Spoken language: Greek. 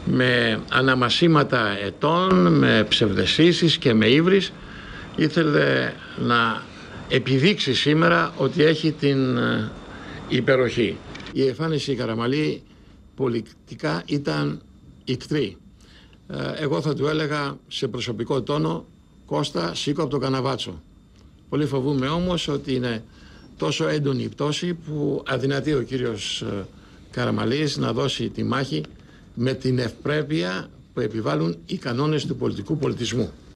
με αναμασίματα ετών, με ψευδαισθήσεις και με ύβρις, ήθελε να επιδείξει σήμερα ότι έχει την υπεροχή. Η εμφάνιση Καραμαλή πολιτικά ήταν ικτρή. Εγώ θα του έλεγα σε προσωπικό τόνο, Κώστα, σήκω από το καναβάτσο. Πολύ φοβούμαι όμως ότι είναι τόσο έντονη η πτώση που αδυνατεί ο κύριος Καραμαλής να δώσει τη μάχη με την ευπρέπεια που επιβάλλουν οι κανόνες του πολιτικού πολιτισμού.